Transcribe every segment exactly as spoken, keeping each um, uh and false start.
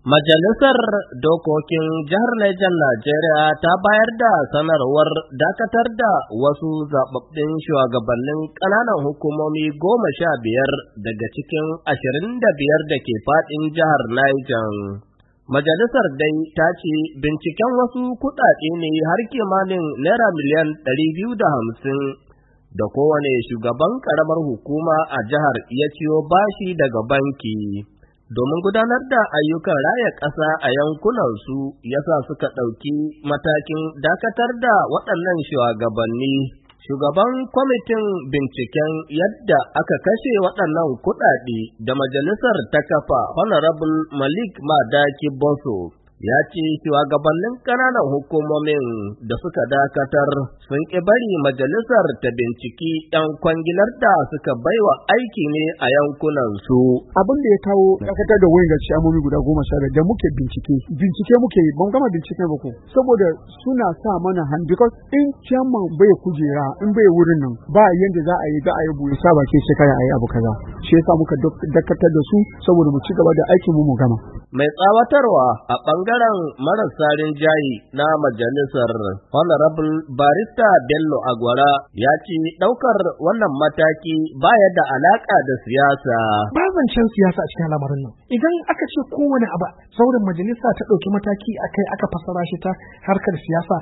Majalisar Dokokin Jihar Niger Najeriya ta bayar da sanarwar dakatar da wasu zaɓaɓɓun shugabannin ƙananan hukumomi goma sha biyar daga cikin ashirin da biyar da ke faɗin jihar Niger. Majalisar dai ta ce binciken wasu kuɗaɗe ne har kimanin naira miliyan ɗari biyu da hamsin da kowane shugaban ƙaramar hukuma a jihar ya ciyo bashi daga banki. Domin gudanar da ayyukan raya ƙasa a yankunansu yasa suka ɗauki matakin dakatar da waɗannan shugabanni. Shugaban kwamitin binciken yadda aka kashe waɗannan kuɗaɗe da majalisar ta kafa Honorable Malik Madaki Boso ya ce shugabannin ƙananan hukumomin da suka dakatar sun ƙi bari majalisar ta binciki ‘yan kwangilar da suka baiwa aiki ne a yankunansu. Abin da ya kawo dakatar da wayan gaci amomi guda goma sha da muke bincike, bincike muke yi, ban gama bincike ba ko, saboda suna sa mana hand because in chairman bai kujera, in bai wurin nan, ba yanda za a yi za a yi buɗe sa baki shekara a yi abu kaza. Shi yasa muka dakatar da su saboda mu ci gaba da aikin mu mu gama. Mai tsawatarwa a ɓangaren marasa rinjayi na majalisar Honorable Barista Bello Agwara ya ce ɗaukar wannan mataki baya da alaƙa da siyasa. Ba zancen siyasa a cikin lamarin nan. Idan aka ce kowane abu sauran majalisa ta ɗauki mataki akai aka fassara shi ta harkar siyasa,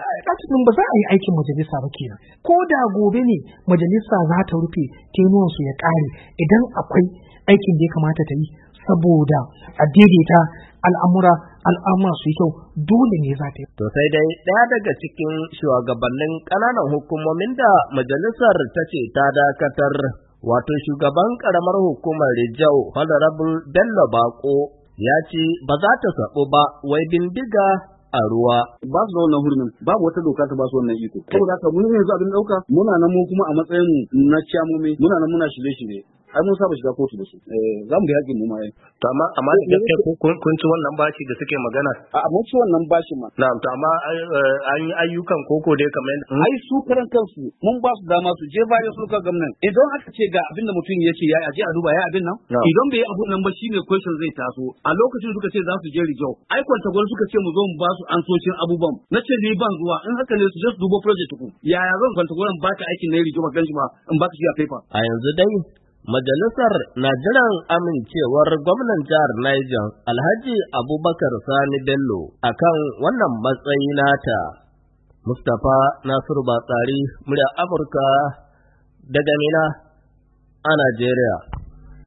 ɗin ba za a yi aikin majalisa ba kenan. Ko da gobe ne majalisa za ta rufe tenuwansu ya ƙare idan akwai aikin da ya kamata ta yi saboda a daidaita al'amura al'amura su yi kyau dole ne za ta yi. To sai dai ɗaya daga cikin shugabannin ƙananan hukumomin da majalisar ta ce ta dakatar wato shugaban ƙaramar hukumar Rijau Honorable Bello Bako ya ce ba za ta saɓo ba wai bindiga a ruwa. Ba su da wannan hurumin, babu wata doka ta ba su wannan iko. Saboda haka mun yanzu abin ɗauka muna nan mu kuma a matsayin na ciyamomi muna nan muna shirye-shirye. ai mun saba shiga kotu da su eh za mu da yakin mu ma ai to amma amma da gaske kun kun ci wannan bashi da suke magana a mun ci wannan bashi ma na'am to amma an yi ayyukan koko dai kamar ai su karan kansu mun ba su dama su je bayan su ka gwamnati idan aka ce ga abin da mutum ya ce ya aje a duba ya abin nan idan bai yi abun nan ba shine question zai taso a lokacin suka ce za su je rijau ai kwanta gwal suka ce mu zo mu ba su ansoshin abubuwan na ce ni ban zuwa in haka ne su je su dubo project ku yaya zan kwanta gwal ba ka aikin na rijau ba ganji ba in ba ka shi a paper a yanzu dai Majalisar na jiran amincewar gwamnan jihar Niger Alhaji Abubakar Sani Bello akan wannan matsayi nata. Mustapha Nasiru Batsari, murya Amurka daga Mina a Najeriya.